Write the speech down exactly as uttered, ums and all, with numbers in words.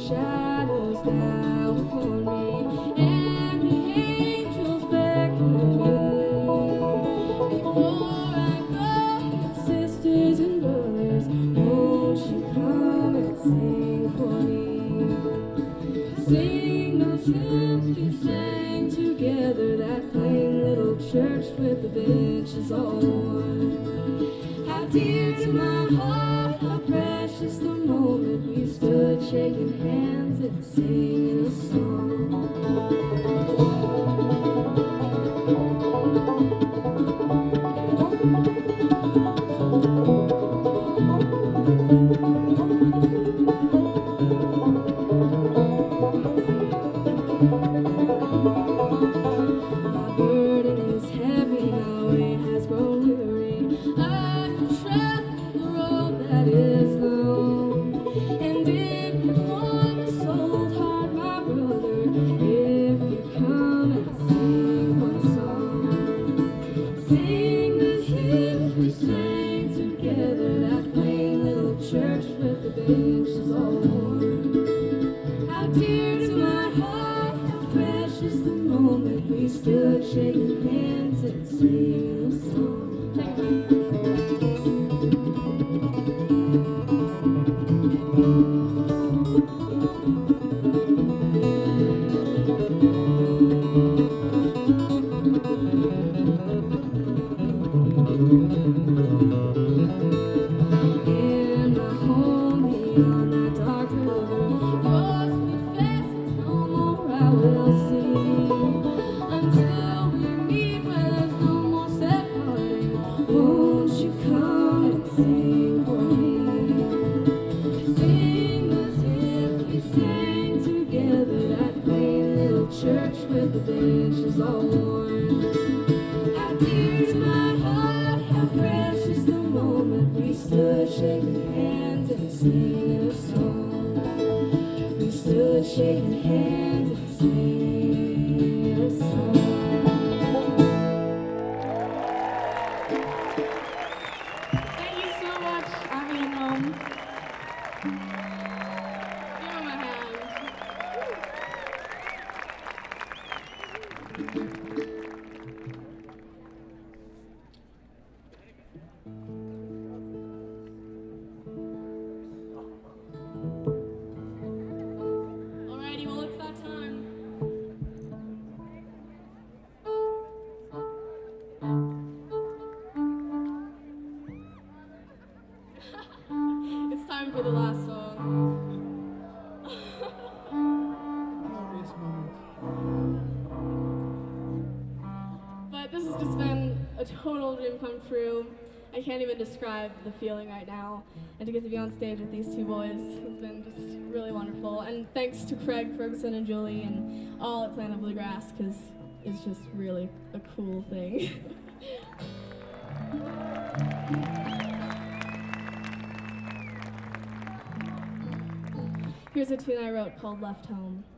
shadows down upon me, and the angels beckon me. Before I go, sisters and brothers, won't you come and sing for me? Sing those hymns we sang together, that plain little church with the benches all worn. How dear to my heart, how precious the moment we stood shaking hands and singing a song. My burden is heavy, my way has grown weary. I have traveled the road that is long, and it would warm a soul's heart, my brother, if you come and sing one song. Sing the hymns we sang together, that plain little church with the benches all worn. How dear to my heart, how precious the moment we stood shaking hands and singing a song. In my home beyond that dark river, your sweet face is no more I will see. Until we meet where there's no more separating, won't you come and sing for me? Sing those hymns we sang together, that plain little church with the benches all worn. How dear to my heart, how precious the moment we stood shaking hands and singing a song. We stood shaking hands and singing a song. Thank you so much, Abby and Rome. Give them a hand. Alrighty, well, it's that time. It's time for the last song. Glorious moment. But this has just been a total dream come true. I can't even describe the feeling right now. And to get to be on stage with these two boys has been just really wonderful. And thanks to Craig Ferguson and Julie and all at Planet Bluegrass, because it's just really a cool thing. Here's a tune I wrote called Left Home.